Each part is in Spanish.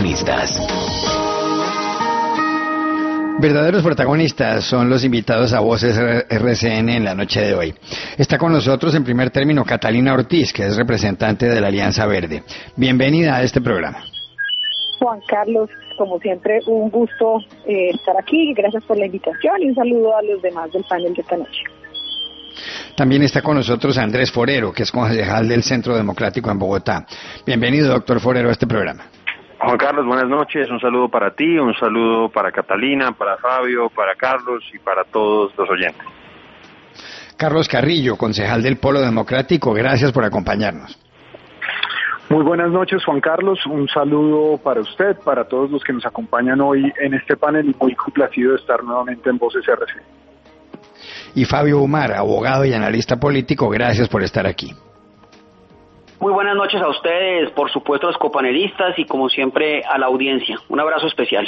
protagonistas. Verdaderos protagonistas son los invitados a Voces RCN en la noche de hoy. Está con nosotros en primer término Catalina Ortiz, que es representante de la Alianza Verde. Bienvenida a este programa. Juan Carlos, como siempre, un gusto estar aquí. Gracias por la invitación y un saludo a los demás del panel de esta noche. También está con nosotros Andrés Forero, que es concejal del Centro Democrático en Bogotá. Bienvenido, doctor Forero, a este programa. Juan Carlos, buenas noches, un saludo para ti, un saludo para Catalina, para Fabio, para Carlos y para todos los oyentes. Carlos Carrillo, concejal del Polo Democrático, gracias por acompañarnos. Muy buenas noches, Juan Carlos, un saludo para usted, para todos los que nos acompañan hoy en este panel y muy complacido de estar nuevamente en Voces RC. Y Fabio Umar, abogado y analista político, gracias por estar aquí. Muy buenas noches a ustedes, por supuesto a los copanelistas y como siempre a la audiencia. Un abrazo especial.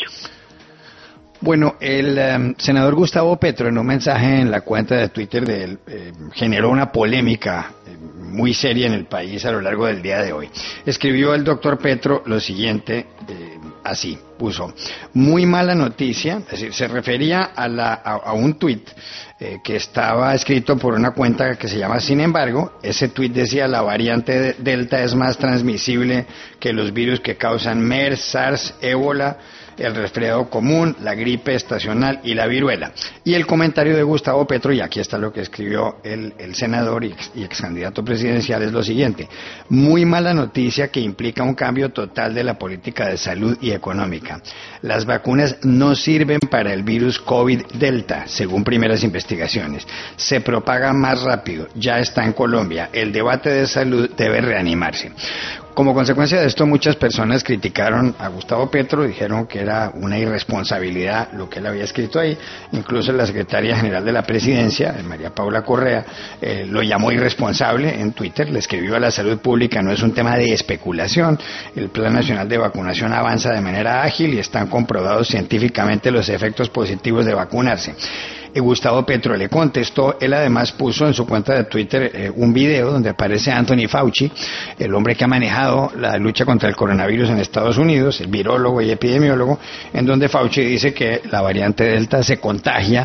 Bueno, el senador Gustavo Petro en un mensaje en la cuenta de Twitter de él generó una polémica muy seria en el país a lo largo del día de hoy. Escribió el doctor Petro lo siguiente, así, puso, muy mala noticia, es decir, se refería a un tuit que estaba escrito por una cuenta que se llama Sin embargo. Ese tuit decía: la variante Delta es más transmisible que los virus que causan MERS, SARS, ébola, el resfriado común, la gripe estacional y la viruela. Y el comentario de Gustavo Petro, y aquí está lo que escribió el senador y ex candidato presidencial, es lo siguiente: muy mala noticia que implica un cambio total de la política de salud y económica. Las vacunas no sirven para el virus COVID-Delta, según primeras investigaciones. Se propaga más rápido, ya está en Colombia. El debate de salud debe reanimarse. Como consecuencia de esto, muchas personas criticaron a Gustavo Petro, dijeron que era una irresponsabilidad lo que él había escrito ahí. Incluso la secretaria general de la presidencia, María Paula Correa, lo llamó irresponsable en Twitter, le escribió a la salud pública: no es un tema de especulación, el Plan Nacional de Vacunación avanza de manera ágil y están comprobados científicamente los efectos positivos de vacunarse. Gustavo Petro le contestó. Él además puso en su cuenta de Twitter un video donde aparece Anthony Fauci, el hombre que ha manejado la lucha contra el coronavirus en Estados Unidos, el virólogo y epidemiólogo, en donde Fauci dice que la variante Delta se contagia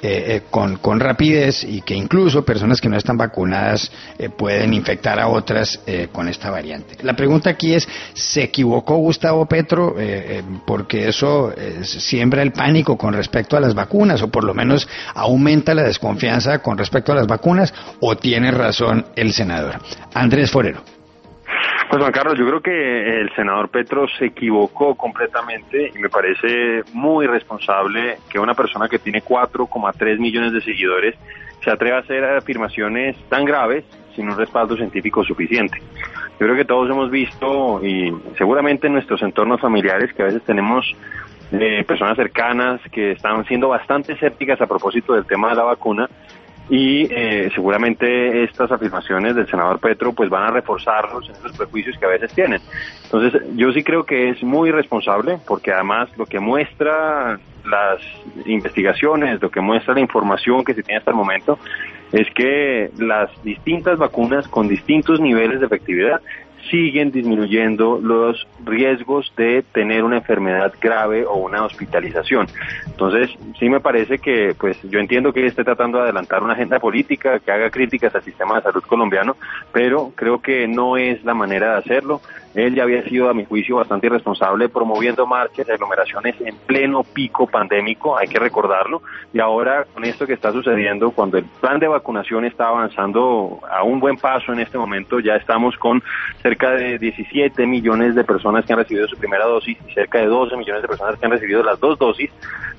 con rapidez y que incluso personas que no están vacunadas pueden infectar a otras con esta variante. La pregunta aquí es: ¿se equivocó Gustavo Petro porque eso siembra el pánico con respecto a las vacunas, o por lo menos aumenta la desconfianza con respecto a las vacunas, o tiene razón el senador? Andrés Forero. Pues Juan Carlos, yo creo que el senador Petro se equivocó completamente y me parece muy irresponsable que una persona que tiene 4,3 millones de seguidores se atreva a hacer afirmaciones tan graves sin un respaldo científico suficiente. Yo creo que todos hemos visto, y seguramente en nuestros entornos familiares, que a veces tenemos personas cercanas que están siendo bastante escépticas a propósito del tema de la vacuna, y seguramente estas afirmaciones del senador Petro pues van a reforzarlos en esos prejuicios que a veces tienen. Entonces yo sí creo que es muy irresponsable, porque además lo que muestra las investigaciones, lo que muestra la información que se tiene hasta el momento, es que las distintas vacunas con distintos niveles de efectividad siguen disminuyendo los riesgos de tener una enfermedad grave o una hospitalización. Entonces, sí me parece que, pues, yo entiendo que esté tratando de adelantar una agenda política que haga críticas al sistema de salud colombiano, pero creo que no es la manera de hacerlo. Él ya había sido, a mi juicio, bastante irresponsable promoviendo marchas y aglomeraciones en pleno pico pandémico, hay que recordarlo, y ahora con esto que está sucediendo, cuando el plan de vacunación está avanzando a un buen paso en este momento, ya estamos con cerca de 17 millones de personas que han recibido su primera dosis y cerca de 12 millones de personas que han recibido las dos dosis.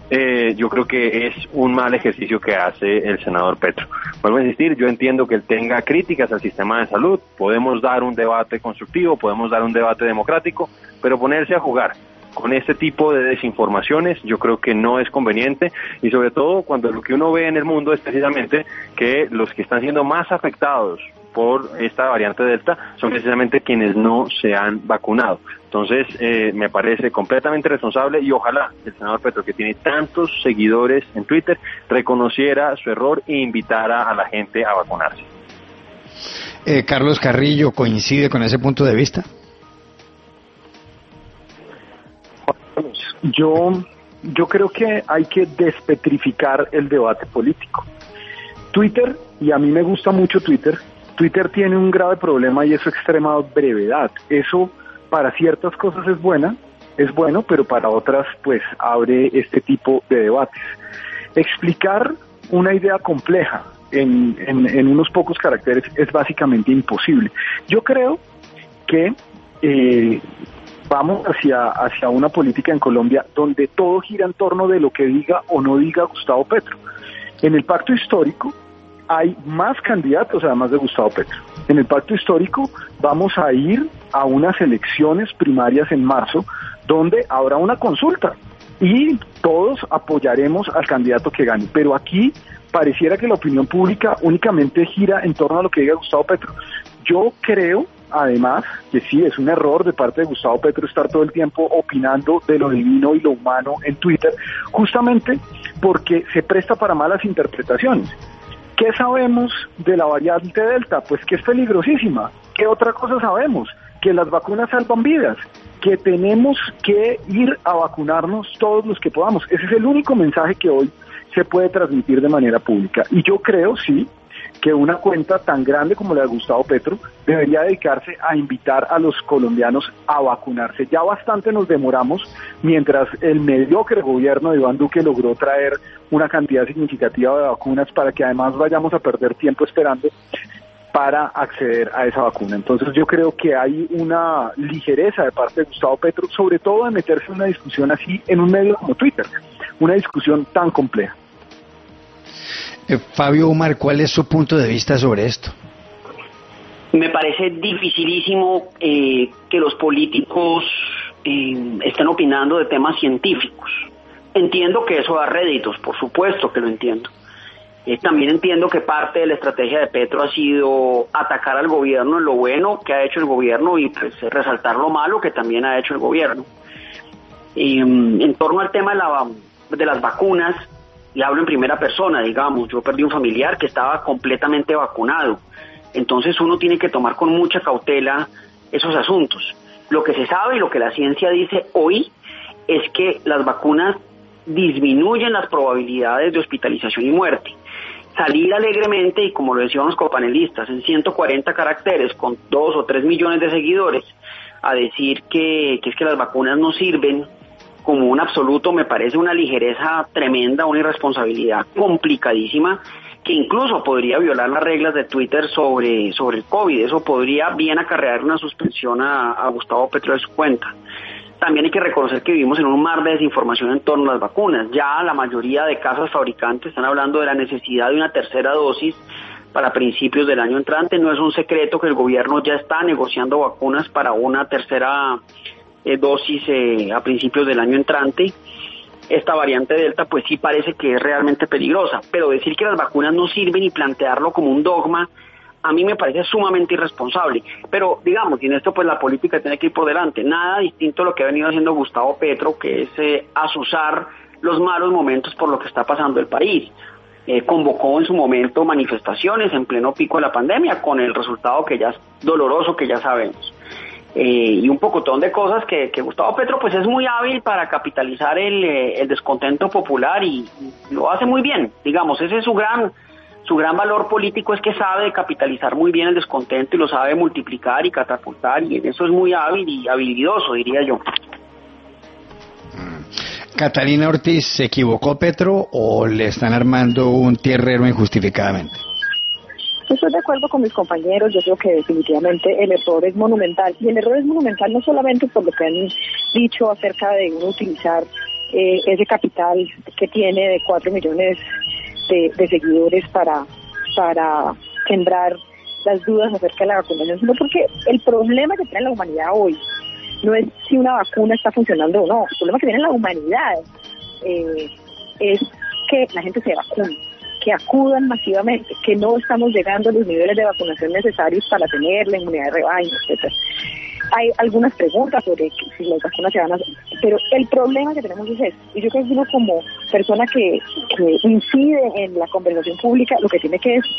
Yo creo que es un mal ejercicio que hace el senador Petro. Vuelvo a insistir, yo entiendo que él tenga críticas al sistema de salud, podemos dar un debate constructivo, podemos dar un debate democrático, pero ponerse a jugar con este tipo de desinformaciones yo creo que no es conveniente, y sobre todo cuando lo que uno ve en el mundo es precisamente que los que están siendo más afectados por esta variante Delta son precisamente quienes no se han vacunado. Entonces, me parece completamente responsable, y ojalá el senador Petro, que tiene tantos seguidores en Twitter, reconociera su error e invitara a la gente a vacunarse. Carlos Carrillo, ¿coincide con ese punto de vista? Yo creo que hay que despetrificar el debate político. Twitter, y a mí me gusta mucho Twitter tiene un grave problema y es su extrema brevedad. Eso para ciertas cosas es bueno, pero para otras pues abre este tipo de debates. Explicar una idea compleja en unos pocos caracteres es básicamente imposible. Yo creo que vamos hacia una política en Colombia donde todo gira en torno de lo que diga o no diga Gustavo Petro. En el pacto histórico hay más candidatos además de Gustavo Petro. En el pacto histórico vamos a ir a unas elecciones primarias en marzo donde habrá una consulta y todos apoyaremos al candidato que gane. Pero aquí pareciera que la opinión pública únicamente gira en torno a lo que diga Gustavo Petro. Yo creo, además, que sí, es un error de parte de Gustavo Petro estar todo el tiempo opinando de lo divino y lo humano en Twitter, justamente porque se presta para malas interpretaciones. ¿Qué sabemos de la variante Delta? Pues que es peligrosísima. ¿Qué otra cosa sabemos? Que las vacunas salvan vidas, que tenemos que ir a vacunarnos todos los que podamos. Ese es el único mensaje que hoy se puede transmitir de manera pública. Y yo creo, sí, que una cuenta tan grande como la de Gustavo Petro debería dedicarse a invitar a los colombianos a vacunarse. Ya bastante nos demoramos mientras el mediocre gobierno de Iván Duque logró traer una cantidad significativa de vacunas para que además vayamos a perder tiempo esperando para acceder a esa vacuna. Entonces yo creo que hay una ligereza de parte de Gustavo Petro, sobre todo de meterse en una discusión así en un medio como Twitter, una discusión tan compleja. Fabio Umar, ¿cuál es su punto de vista sobre esto? Me parece dificilísimo que los políticos estén opinando de temas científicos. Entiendo que eso da réditos, por supuesto que lo entiendo. También entiendo que parte de la estrategia de Petro ha sido atacar al gobierno en lo bueno que ha hecho el gobierno y pues, resaltar lo malo que también ha hecho el gobierno. En torno al tema de las vacunas, y hablo en primera persona, digamos, yo perdí un familiar que estaba completamente vacunado. Entonces uno tiene que tomar con mucha cautela esos asuntos. Lo que se sabe y lo que la ciencia dice hoy es que las vacunas disminuyen las probabilidades de hospitalización y muerte. Salir alegremente, y como lo decían los copanelistas, en 140 caracteres, con 2 o 3 millones de seguidores, a decir que es que las vacunas no sirven como un absoluto, me parece una ligereza tremenda, una irresponsabilidad complicadísima, que incluso podría violar las reglas de Twitter sobre el COVID. Eso podría bien acarrear una suspensión a Gustavo Petro de su cuenta. También hay que reconocer que vivimos en un mar de desinformación en torno a las vacunas. Ya la mayoría de casas fabricantes están hablando de la necesidad de una tercera dosis para principios del año entrante. No es un secreto que el gobierno ya está negociando vacunas para una tercera dosis a principios del año entrante. Esta variante Delta pues sí parece que es realmente peligrosa, pero decir que las vacunas no sirven y plantearlo como un dogma a mí me parece sumamente irresponsable. Pero digamos, y en esto pues la política tiene que ir por delante, nada distinto a lo que ha venido haciendo Gustavo Petro, que es azuzar los malos momentos por lo que está pasando el país. Convocó en su momento manifestaciones en pleno pico de la pandemia, con el resultado que ya es doloroso, que ya sabemos. Y un pocotón de cosas que Gustavo Petro pues es muy hábil para capitalizar el descontento popular y lo hace muy bien. Digamos, ese es su gran valor político, es que sabe capitalizar muy bien el descontento y lo sabe multiplicar y catapultar, y en eso es muy hábil y habilidoso, diría yo. ¿Catalina Ortiz, se equivocó Petro o le están armando un tierrero injustificadamente? Estoy de acuerdo con mis compañeros, yo creo que definitivamente el error es monumental, y el error es monumental no solamente por lo que han dicho acerca de uno utilizar ese capital que tiene de 4 millones de seguidores para sembrar las dudas acerca de la vacunación, sino porque el problema que tiene la humanidad hoy no es si una vacuna está funcionando o no. El problema que tiene la humanidad es que la gente se vacune, que acudan masivamente, que no estamos llegando a los niveles de vacunación necesarios para tener la inmunidad de rebaño, etcétera. Hay algunas preguntas sobre si las vacunas se van a hacer, pero el problema que tenemos es eso. Y yo creo que uno como persona que incide en la conversación pública, lo que tiene que es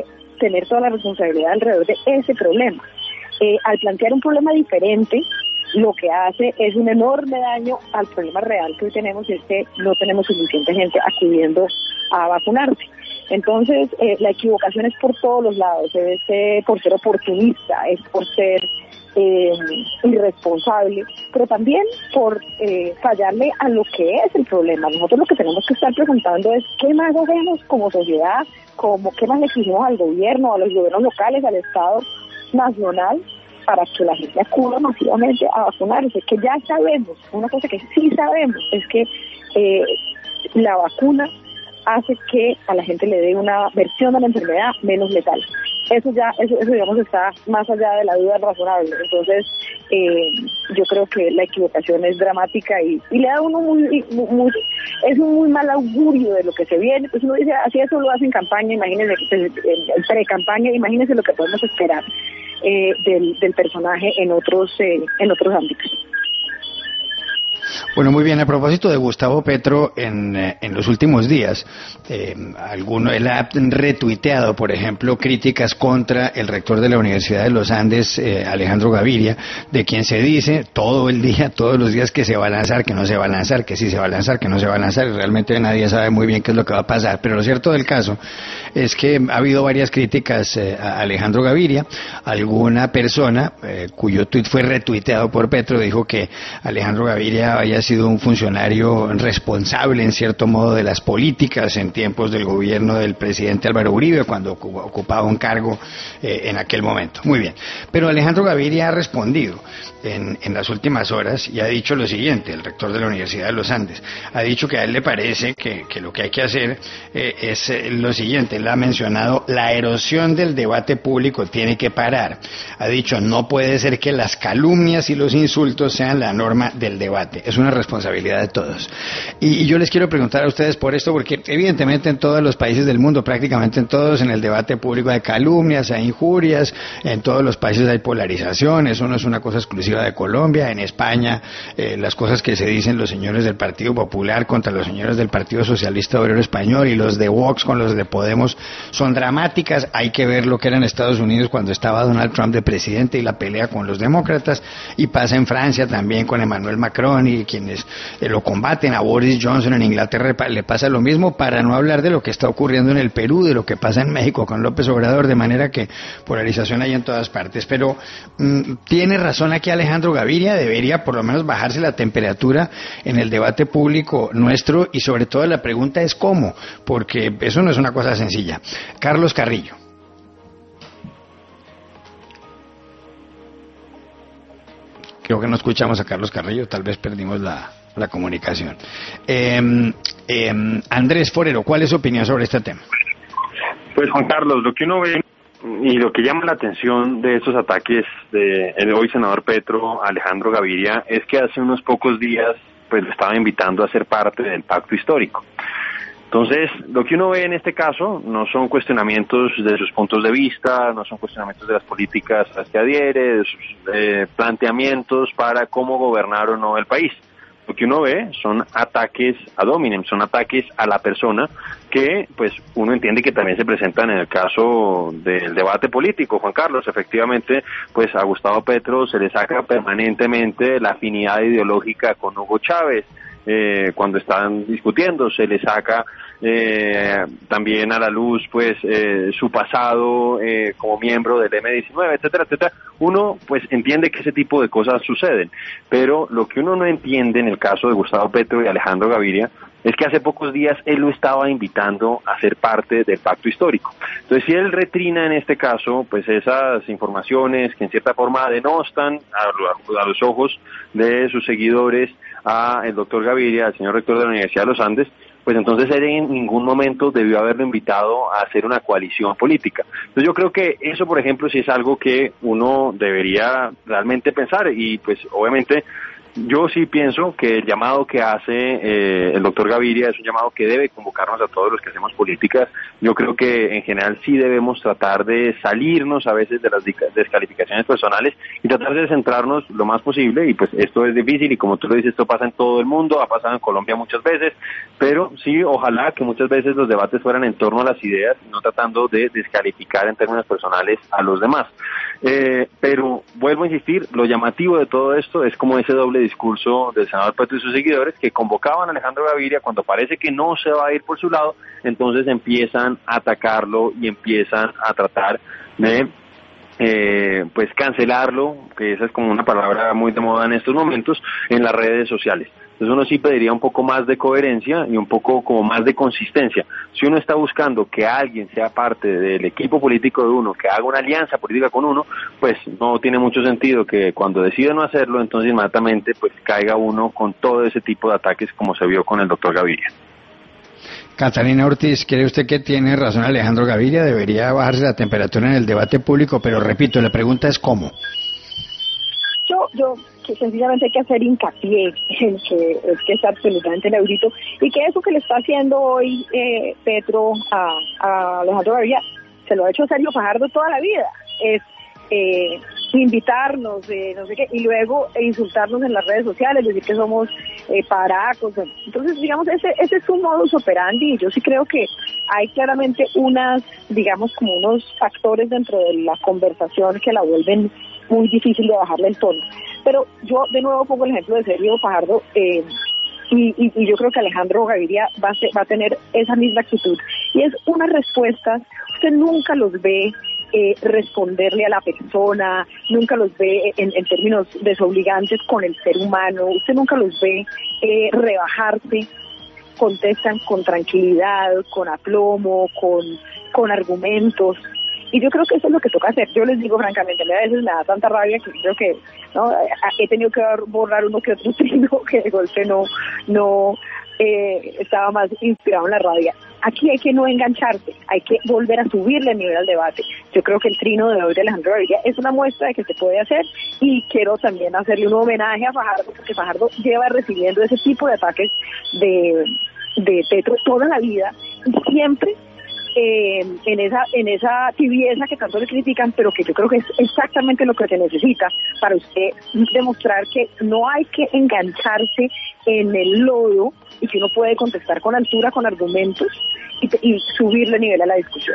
tener toda la responsabilidad alrededor de ese problema. Al plantear un problema diferente, lo que hace es un enorme daño al problema real que hoy tenemos, y es que no tenemos suficiente gente acudiendo a vacunarse. Entonces, la equivocación es por todos los lados, es por ser oportunista, es por ser irresponsable, pero también por fallarle a lo que es el problema. Nosotros lo que tenemos que estar preguntando es qué más hacemos como sociedad, qué más le exigimos al gobierno, a los gobiernos locales, al Estado nacional, para que la gente acuda masivamente a vacunarse. Que ya sabemos, una cosa que sí sabemos es que la vacuna hace que a la gente le dé una versión de la enfermedad menos letal. Eso digamos está más allá de la duda razonable. Entonces yo creo que la equivocación es dramática y le da a uno es un muy mal augurio de lo que se viene. Pues uno dice, así eso lo hace en campaña, imagínense en pre-campaña, imagínense lo que podemos esperar del personaje en otros ámbitos. Bueno, muy bien. A propósito de Gustavo Petro, en los últimos días, él ha retuiteado, por ejemplo, críticas contra el rector de la Universidad de los Andes, Alejandro Gaviria, de quien se dice todo el día, todos los días, que se va a lanzar, que no se va a lanzar, que sí se va a lanzar, que no se va a lanzar, y realmente nadie sabe muy bien qué es lo que va a pasar. Pero lo cierto del caso es que ha habido varias críticas a Alejandro Gaviria. Alguna persona cuyo tuit fue retuiteado por Petro dijo que Alejandro Gaviria había sido un funcionario responsable en cierto modo de las políticas en tiempos del gobierno del presidente Álvaro Uribe, cuando ocupaba un cargo en aquel momento. Muy bien, pero Alejandro Gaviria ha respondido en las últimas horas y ha dicho lo siguiente. El rector de la Universidad de los Andes ha dicho que a él le parece que lo que hay que hacer es lo siguiente. Él ha mencionado: la erosión del debate público tiene que parar. Ha dicho: no puede ser que las calumnias y los insultos sean la norma del debate. Es una responsabilidad de todos. Y yo les quiero preguntar a ustedes por esto, porque evidentemente en todos los países del mundo, prácticamente en todos, en el debate público hay calumnias, hay injurias, en todos los países hay polarización. Eso no es una cosa exclusiva de Colombia. En España, las cosas que se dicen los señores del Partido Popular contra los señores del Partido Socialista Obrero Español y los de Vox con los de Podemos son dramáticas. Hay que ver lo que era en Estados Unidos cuando estaba Donald Trump de presidente y la pelea con los demócratas, y pasa en Francia también con Emmanuel Macron y quienes lo combaten. A Boris Johnson en Inglaterra le pasa lo mismo, para no hablar de lo que está ocurriendo en el Perú, de lo que pasa en México con López Obrador, de manera que polarización hay en todas partes. Pero tiene razón aquí Alejandro Gaviria, debería por lo menos bajarse la temperatura en el debate público nuestro, y sobre todo la pregunta es cómo, porque eso no es una cosa sencilla. Carlos Carrillo. Creo que no escuchamos a Carlos Carrillo, tal vez perdimos la comunicación. Andrés Forero, ¿cuál es su opinión sobre este tema? Pues Juan Carlos, lo que uno ve y lo que llama la atención de estos ataques del hoy senador Petro a Alejandro Gaviria es que hace unos pocos días pues lo estaba invitando a ser parte del pacto histórico. Entonces, lo que uno ve en este caso no son cuestionamientos de sus puntos de vista, no son cuestionamientos de las políticas a las que adhiere, de sus planteamientos para cómo gobernar o no el país. Lo que uno ve son ataques ad hominem, son ataques a la persona que, pues, uno entiende que también se presentan en el caso del debate político. Juan Carlos, efectivamente, pues a Gustavo Petro se le saca permanentemente la afinidad ideológica con Hugo Chávez. Cuando están discutiendo, se le saca también a la luz pues su pasado como miembro del M-19, etcétera, etcétera. Uno pues entiende que ese tipo de cosas suceden, pero lo que uno no entiende en el caso de Gustavo Petro y Alejandro Gaviria es que hace pocos días él lo estaba invitando a ser parte del pacto histórico. Entonces, si él retrina en este caso, pues esas informaciones que en cierta forma denostan a los ojos de sus seguidores a el doctor Gaviria, al señor rector de la Universidad de los Andes, pues entonces él en ningún momento debió haberlo invitado a hacer una coalición política. Entonces yo creo que eso, por ejemplo, sí es algo que uno debería realmente pensar, y pues obviamente Yo sí pienso que el llamado que hace el doctor Gaviria es un llamado que debe convocarnos a todos los que hacemos políticas. Yo creo que en general sí debemos tratar de salirnos a veces de las descalificaciones personales y tratar de centrarnos lo más posible, y pues esto es difícil y como tú lo dices, esto pasa en todo el mundo, ha pasado en Colombia muchas veces, pero sí, ojalá que muchas veces los debates fueran en torno a las ideas, no tratando de descalificar en términos personales a los demás. Pero vuelvo a insistir, lo llamativo de todo esto es como ese doble discurso del senador Petro y sus seguidores, que convocaban a Alejandro Gaviria cuando parece que no se va a ir por su lado, entonces empiezan a atacarlo y empiezan a tratar de pues cancelarlo, que esa es como una palabra muy de moda en estos momentos, en las redes sociales. Entonces uno sí pediría un poco más de coherencia y un poco como más de consistencia. Si uno está buscando que alguien sea parte del equipo político de uno, que haga una alianza política con uno, pues no tiene mucho sentido que cuando decide no hacerlo, entonces inmediatamente pues caiga uno con todo ese tipo de ataques como se vio con el doctor Gaviria. Catalina Ortiz, ¿cree usted que tiene razón Alejandro Gaviria? Debería bajarse la temperatura en el debate público, pero repito, la pregunta es ¿cómo? Yo que sencillamente hay que hacer hincapié en que es que es absolutamente inaudito y que eso que le está haciendo hoy Petro a Alejandro Gaviria se lo ha hecho Sergio Fajardo toda la vida, es invitarnos, no sé qué, y luego insultarnos en las redes sociales, decir que somos paracos. Entonces, digamos, ese es un modus operandi, y yo sí creo que hay claramente digamos, como unos factores dentro de la conversación que la vuelven muy difícil de bajarle el tono. Pero yo de nuevo pongo el ejemplo de Sergio Fajardo, y yo creo que Alejandro Gaviria va a tener esa misma actitud, y es unas respuestas, usted nunca los ve responderle a la persona, nunca los ve en términos desobligantes con el ser humano, usted nunca los ve rebajarse, contestan con tranquilidad, con aplomo, con argumentos, y yo creo que eso es lo que toca hacer. Yo les digo francamente, a veces me da tanta rabia que creo que he tenido que borrar uno que otro trino que de golpe no estaba más inspirado en la rabia. Aquí hay que no engancharse, hay que volver a subirle el nivel al debate. Yo creo que el trino de hoy de Alejandro Gaviria es una muestra de que se puede hacer, y quiero también hacerle un homenaje a Fajardo, porque Fajardo lleva recibiendo ese tipo de ataques de Petro toda la vida, y siempre en esa tibieza que tanto le critican, pero que yo creo que es exactamente lo que se necesita para usted demostrar que no hay que engancharse en el lodo, y que uno puede contestar con altura, con argumentos, y subirle nivel a la discusión.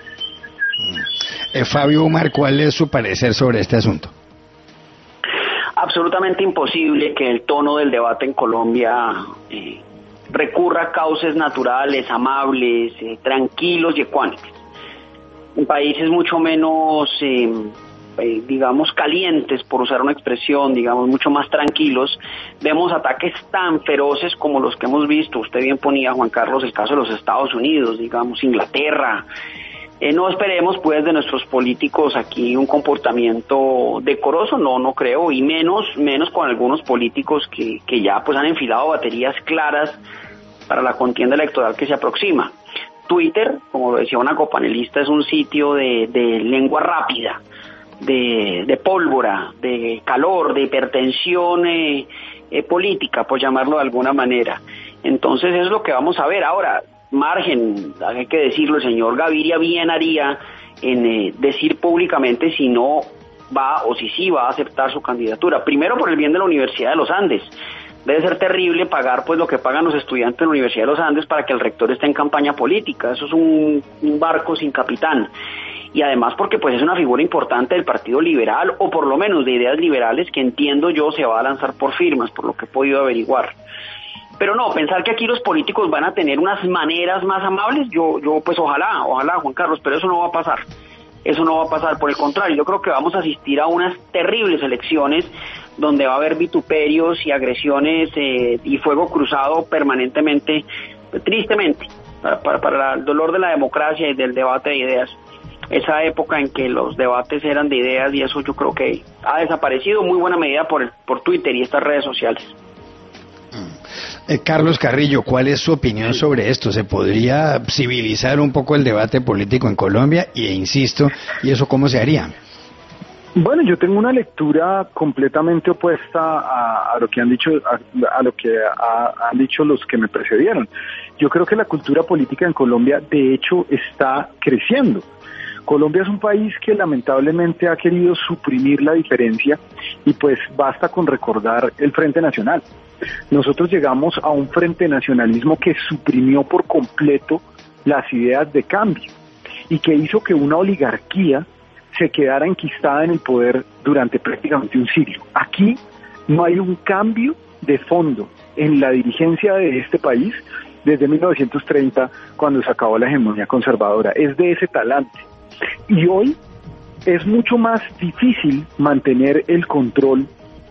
Fabio Umar, ¿cuál es su parecer sobre este asunto? Absolutamente imposible que el tono del debate en Colombia recurra a cauces naturales, amables, tranquilos y ecuánimes. En países mucho menos, digamos, calientes, por usar una expresión, digamos, mucho más tranquilos, vemos ataques tan feroces como los que hemos visto. Usted bien ponía, Juan Carlos, el caso de los Estados Unidos, digamos, Inglaterra. No esperemos, pues, de nuestros políticos aquí un comportamiento decoroso, no creo, y menos con algunos políticos que ya, pues, han enfilado baterías claras para la contienda electoral que se aproxima. Twitter, como lo decía una copanelista, es un sitio de lengua rápida, de pólvora, de calor, de hipertensión política, por llamarlo de alguna manera. Entonces eso es lo que vamos a ver. Ahora, margen, hay que decirlo, el señor Gaviria bien haría en decir públicamente si no va o si sí va a aceptar su candidatura. Primero, por el bien de la Universidad de los Andes. Debe ser terrible pagar pues lo que pagan los estudiantes de la Universidad de los Andes para que el rector esté en campaña política. Eso es un barco sin capitán. Y además porque pues es una figura importante del Partido Liberal, o por lo menos de ideas liberales, que entiendo yo se va a lanzar por firmas, por lo que he podido averiguar. Pero no, pensar que aquí los políticos van a tener unas maneras más amables, yo pues ojalá, Juan Carlos, pero eso no va a pasar. Eso no va a pasar, por el contrario, yo creo que vamos a asistir a unas terribles elecciones donde va a haber vituperios y agresiones y fuego cruzado permanentemente, tristemente, para el dolor de la democracia y del debate de ideas. Esa época en que los debates eran de ideas, y eso yo creo que ha desaparecido en muy buena medida por Twitter y estas redes sociales. Carlos Carrillo, ¿cuál es su opinión sobre esto? ¿Se podría civilizar un poco el debate político en Colombia? Y insisto, ¿y eso cómo se haría? Bueno, yo tengo una lectura completamente opuesta a lo que han dicho, a lo que han dicho los que me precedieron. Yo creo que la cultura política en Colombia, de hecho, está creciendo. Colombia es un país que lamentablemente ha querido suprimir la diferencia y pues basta con recordar el Frente Nacional. Nosotros llegamos a un Frente Nacionalismo que suprimió por completo las ideas de cambio y que hizo que una oligarquía se quedara enquistada en el poder durante prácticamente un siglo. Aquí no hay un cambio de fondo en la dirigencia de este país desde 1930, cuando se acabó la hegemonía conservadora. Es de ese talante. Y hoy es mucho más difícil mantener el control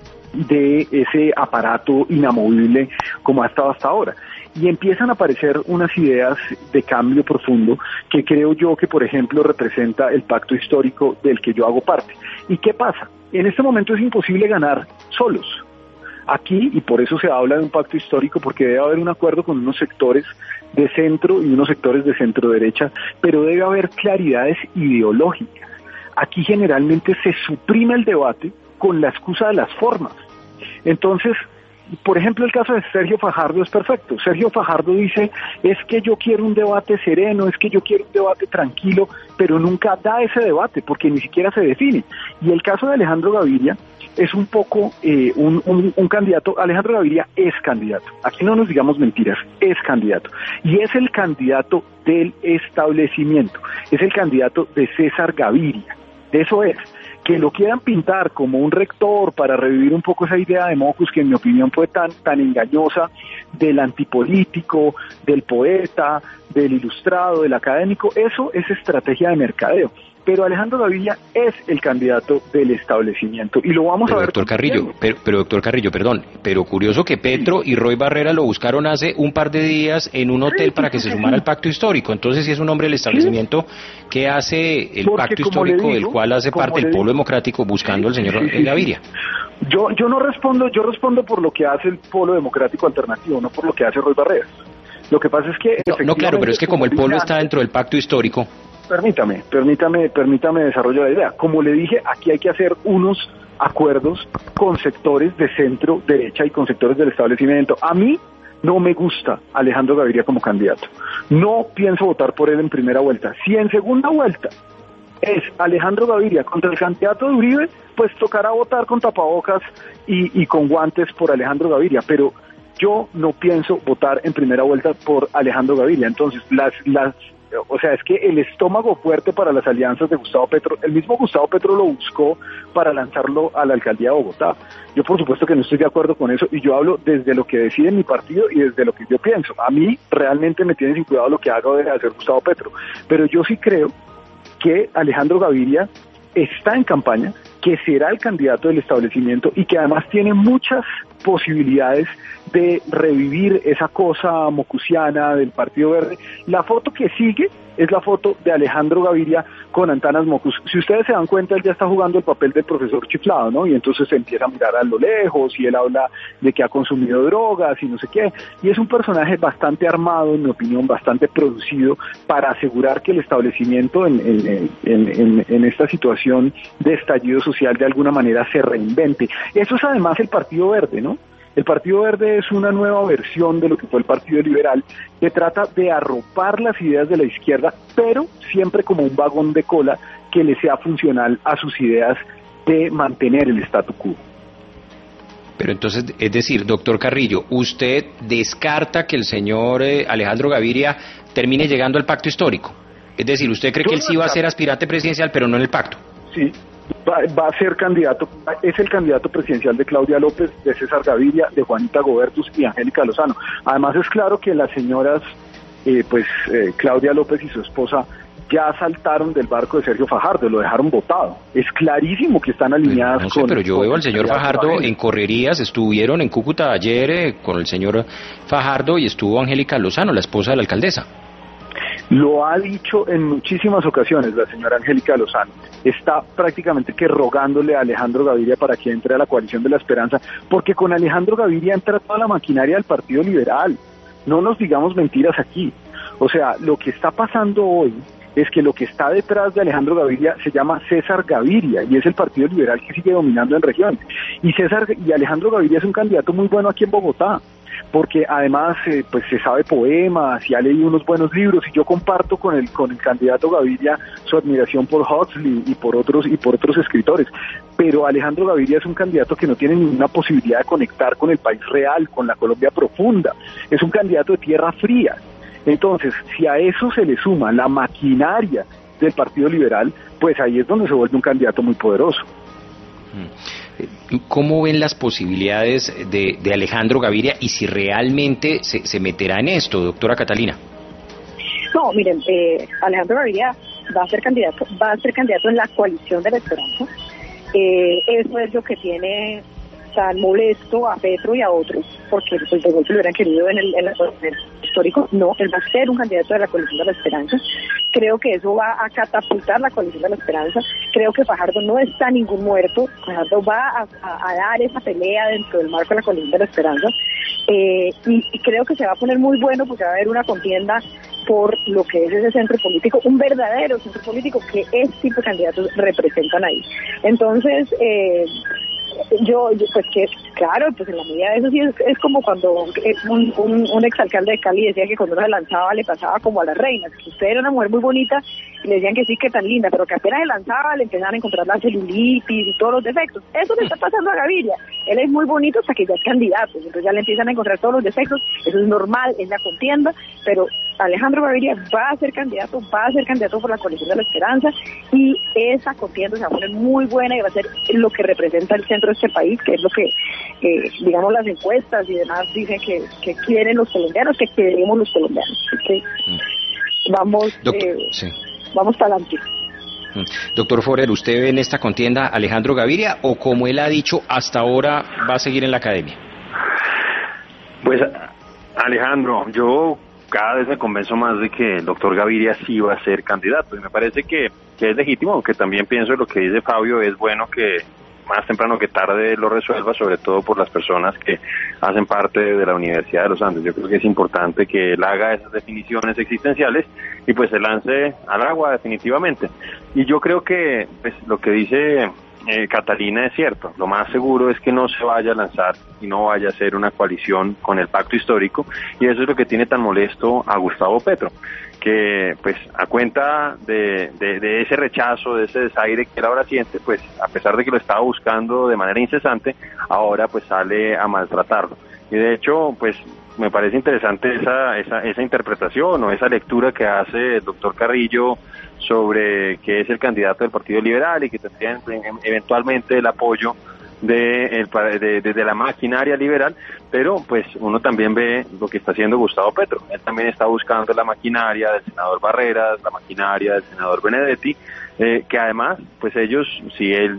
de ese aparato inamovible como ha estado hasta ahora. Y empiezan a aparecer unas ideas de cambio profundo que creo yo que, por ejemplo, representa el pacto histórico del que yo hago parte. ¿Y qué pasa? En este momento es imposible ganar solos. Aquí, y por eso se habla de un pacto histórico, porque debe haber un acuerdo con unos sectores de centro y unos sectores de centro derecha, pero debe haber claridades ideológicas. Aquí generalmente se suprime el debate con la excusa de las formas. Entonces, por ejemplo, el caso de Sergio Fajardo es perfecto. Sergio Fajardo dice, es que yo quiero un debate sereno, es que yo quiero un debate tranquilo, pero nunca da ese debate porque ni siquiera se define. Y el caso de Alejandro Gaviria es un poco un candidato. Alejandro Gaviria es candidato. Aquí no nos digamos mentiras, es candidato. Y es el candidato del establecimiento, es el candidato de César Gaviria. Eso es. Que lo quieran pintar como un rector para revivir un poco esa idea de Mockus, que en mi opinión fue tan engañosa, del antipolítico, del poeta, del ilustrado, del académico, eso es estrategia de mercadeo. Pero Alejandro Gaviria es el candidato del establecimiento y lo vamos a ver. Doctor Carrillo, doctor Carrillo, perdón, pero curioso que Petro y Roy Barrera lo buscaron hace un par de días en un hotel para que se sumara al pacto histórico. Entonces, si es un hombre del establecimiento, ¿qué hace el pacto histórico del cual hace parte el Polo Democrático buscando al señor Gaviria? Yo no respondo, yo respondo por lo que hace el Polo Democrático Alternativo, no por lo que hace Roy Barrera. Lo que pasa es que no, claro, pero es que como el Polo está dentro del pacto histórico. Permítame desarrollar la idea. Como le dije, aquí hay que hacer unos acuerdos con sectores de centro derecha y con sectores del establecimiento. A mí no me gusta Alejandro Gaviria como candidato. No pienso votar por él en primera vuelta. Si en segunda vuelta es Alejandro Gaviria contra el candidato de Uribe, pues tocará votar con tapabocas y con guantes por Alejandro Gaviria, pero yo no pienso votar en primera vuelta por Alejandro Gaviria. Entonces, o sea, es que el estómago fuerte para las alianzas de Gustavo Petro, el mismo Gustavo Petro lo buscó para lanzarlo a la alcaldía de Bogotá. Yo por supuesto que no estoy de acuerdo con eso y yo hablo desde lo que decide mi partido y desde lo que yo pienso. A mí realmente me tiene sin cuidado lo que haga o deje de hacer Gustavo Petro, pero yo sí creo que Alejandro Gaviria está en campaña, que será el candidato del establecimiento y que además tiene muchas posibilidades de revivir esa cosa mocusiana del Partido Verde. La foto que sigue es la foto de Alejandro Gaviria con Antanas Mockus. Si ustedes se dan cuenta, él ya está jugando el papel del profesor chiflado, ¿no? Y entonces se empieza a mirar a lo lejos y él habla de que ha consumido drogas y no sé qué. Y es un personaje bastante armado, en mi opinión, bastante producido para asegurar que el establecimiento en esta situación de estallido social de alguna manera se reinvente. Eso es además el Partido Verde, ¿no? El Partido Verde es una nueva versión de lo que fue el Partido Liberal, que trata de arropar las ideas de la izquierda, pero siempre como un vagón de cola que le sea funcional a sus ideas de mantener el statu quo. Pero entonces, es decir, doctor Carrillo, ¿usted descarta que el señor Alejandro Gaviria termine llegando al pacto histórico? Es decir, ¿usted cree que él sí va a ser aspirante presidencial, pero no en el pacto? Sí. Va a ser candidato, es el candidato presidencial de Claudia López, de César Gaviria, de Juanita Gobertus y Angélica Lozano. Además es claro que las señoras, Claudia López y su esposa, ya saltaron del barco de Sergio Fajardo, lo dejaron botado. Es clarísimo que están alineadas pero yo veo al señor Fajardo en correrías, estuvieron en Cúcuta ayer con el señor Fajardo y estuvo Angélica Lozano, la esposa de la alcaldesa. Lo ha dicho en muchísimas ocasiones la señora Angélica Lozano. Está prácticamente que rogándole a Alejandro Gaviria para que entre a la coalición de la esperanza, porque con Alejandro Gaviria entra toda la maquinaria del Partido Liberal. No nos digamos mentiras aquí. O sea, lo que está pasando hoy es que lo que está detrás de Alejandro Gaviria se llama César Gaviria y es el Partido Liberal que sigue dominando en regiones. Y Alejandro Gaviria es un candidato muy bueno aquí en Bogotá, porque además pues se sabe poemas y ha leído unos buenos libros, y yo comparto con el candidato Gaviria su admiración por Huxley y por otros escritores, pero Alejandro Gaviria es un candidato que no tiene ninguna posibilidad de conectar con el país real, con la Colombia profunda, es un candidato de tierra fría. Entonces, si a eso se le suma la maquinaria del Partido Liberal, pues ahí es donde se vuelve un candidato muy poderoso. ¿Cómo ven las posibilidades de Alejandro Gaviria y si realmente se meterá en esto, doctora Catalina? No, miren, Alejandro Gaviria va a ser candidato en la coalición de la esperanza. Eso es lo que tiene tan molesto a Petro y a otros, porque pues de golpe lo hubieran querido en el histórico. No, él va a ser un candidato de la coalición de la esperanza. Creo que eso va a catapultar la coalición de la esperanza. Creo que Fajardo no está ningún muerto. Fajardo va a dar esa pelea dentro del marco de la coalición de la esperanza. Y creo que se va a poner muy bueno, porque va a haber una contienda por lo que es ese centro político, un verdadero centro político que este tipo de candidatos representan ahí. Entonces, yo pues que claro, pues en la medida de eso sí es como cuando un exalcalde de Cali decía que cuando uno se lanzaba le pasaba como a las reinas, que usted era una mujer muy bonita y le decían que sí, que tan linda, pero que apenas se lanzaba le empezaban a encontrar la celulitis y todos los defectos. Eso le está pasando a Gaviria. Él es muy bonito hasta que ya es candidato, entonces ya le empiezan a encontrar todos los defectos. Eso es normal, es la contienda, pero Alejandro Gaviria va a ser candidato por la coalición de la esperanza, y esa contienda se va a poner muy buena y va a ser lo que representa el centro de este país, que es lo que digamos las encuestas y demás dicen que quieren los colombianos, que queremos los colombianos. Vamos vamos para adelante. Doctor Forero, ¿usted ve en esta contienda a Alejandro Gaviria o, como él ha dicho hasta ahora, va a seguir en la academia? Pues Alejandro, yo cada vez me convenzo más de que el doctor Gaviria sí va a ser candidato, y me parece que es legítimo, aunque también pienso lo que dice Fabio, es bueno que más temprano que tarde lo resuelva, sobre todo por las personas que hacen parte de la Universidad de los Andes. Yo creo que es importante que él haga esas definiciones existenciales y pues se lance al agua definitivamente. Y yo creo que pues lo que dice Catalina es cierto. Lo más seguro es que no se vaya a lanzar y no vaya a hacer una coalición con el pacto histórico, y eso es lo que tiene tan molesto a Gustavo Petro, que pues a cuenta de ese rechazo, de ese desaire que él ahora siente, pues a pesar de que lo estaba buscando de manera incesante, ahora pues sale a maltratarlo. Y de hecho pues me parece interesante esa interpretación o esa lectura que hace el doctor Carrillo sobre que es el candidato del Partido Liberal y que tendría eventualmente el apoyo de la maquinaria liberal, pero pues uno también ve lo que está haciendo Gustavo Petro. Él también está buscando la maquinaria del senador Barreras, la maquinaria del senador Benedetti, que además pues ellos, si el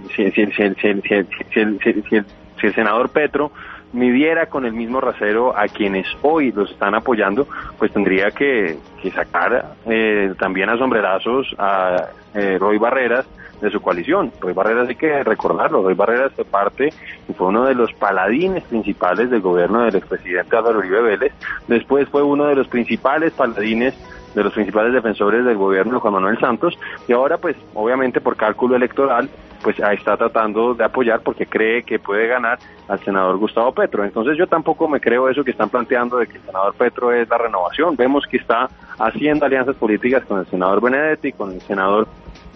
senador Petro midiera con el mismo rasero a quienes hoy los están apoyando, pues tendría que sacar también a sombrerazos a Roy Barreras de su coalición. Roy Barreras, hay que recordarlo, Roy Barreras fue parte y fue uno de los paladines principales del gobierno del expresidente Álvaro Uribe Vélez. Después fue uno de los principales paladines, de los principales defensores del gobierno de Juan Manuel Santos, y ahora pues obviamente por cálculo electoral pues ahí está tratando de apoyar porque cree que puede ganar al senador Gustavo Petro. Entonces yo tampoco me creo eso que están planteando de que el senador Petro es la renovación. Vemos que está haciendo alianzas políticas con el senador Benedetti, con el senador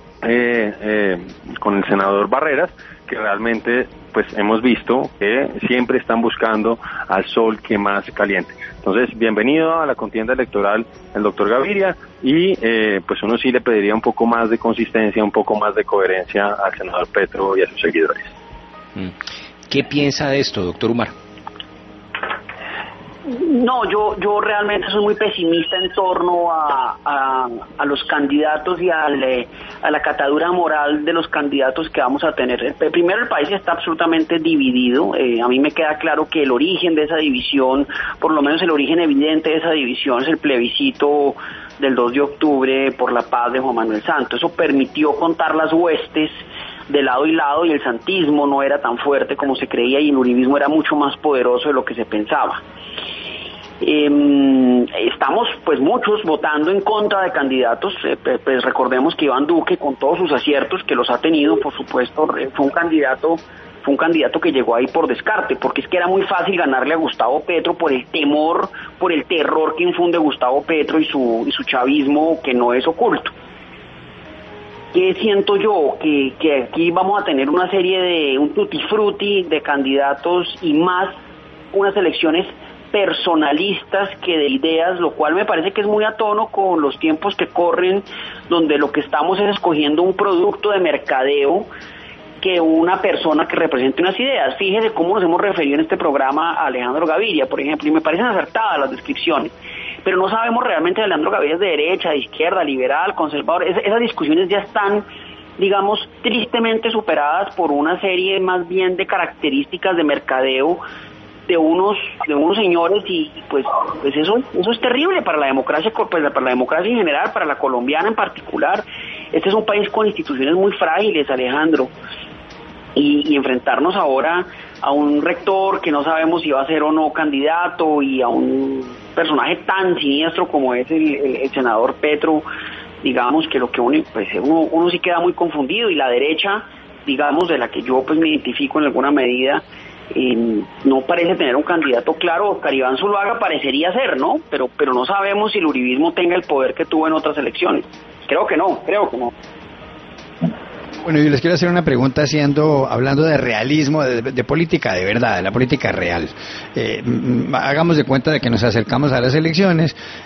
Barreras, que realmente pues hemos visto que siempre están buscando al sol que más caliente. Entonces, bienvenido a la contienda electoral el doctor Gaviria, y pues uno sí le pediría un poco más de consistencia, un poco más de coherencia al senador Petro y a sus seguidores. ¿Qué piensa de esto, doctor Umar? No, yo realmente soy muy pesimista en torno a los candidatos y a la catadura moral de los candidatos que vamos a tener. Primero, el país está absolutamente dividido. A mí me queda claro que el origen de esa división, por lo menos el origen evidente de esa división, es el plebiscito del 2 de octubre por la paz de Juan Manuel Santos. Eso permitió contar las huestes de lado y lado, y el santismo no era tan fuerte como se creía y el uribismo era mucho más poderoso de lo que se pensaba. Estamos pues muchos votando en contra de candidatos, pues recordemos que Iván Duque, con todos sus aciertos que los ha tenido, por supuesto, fue un candidato que llegó ahí por descarte, porque es que era muy fácil ganarle a Gustavo Petro por el temor, por el terror que infunde Gustavo Petro y su chavismo, que no es oculto. ¿Qué siento yo? Que aquí vamos a tener una serie de un tutti frutti de candidatos y más unas elecciones personalistas que de ideas, lo cual me parece que es muy a tono con los tiempos que corren, donde lo que estamos es escogiendo un producto de mercadeo que una persona que represente unas ideas. Fíjese cómo nos hemos referido en este programa a Alejandro Gaviria, por ejemplo, y me parecen acertadas las descripciones, pero no sabemos realmente si Alejandro Gaviria es de derecha, de izquierda, liberal, conservador. Esas discusiones ya están, digamos, tristemente superadas por una serie más bien de características de mercadeo de unos señores, y pues eso es terrible para la democracia, pues para la democracia en general, para la colombiana en particular. Este es un país con instituciones muy frágiles, Alejandro, y enfrentarnos ahora a un rector que no sabemos si va a ser o no candidato, y a un personaje tan siniestro como es el senador Petro, digamos que lo que uno sí queda muy confundido. Y la derecha, digamos, de la que yo pues me identifico en alguna medida, no parece tener un candidato claro. Oscar Iván Zuluaga parecería ser, ¿no? Pero no sabemos si el uribismo tenga el poder que tuvo en otras elecciones. Creo que no. Bueno, yo les quiero hacer una pregunta hablando de realismo, de política de verdad, de la política real. Hagamos de cuenta de que nos acercamos a las elecciones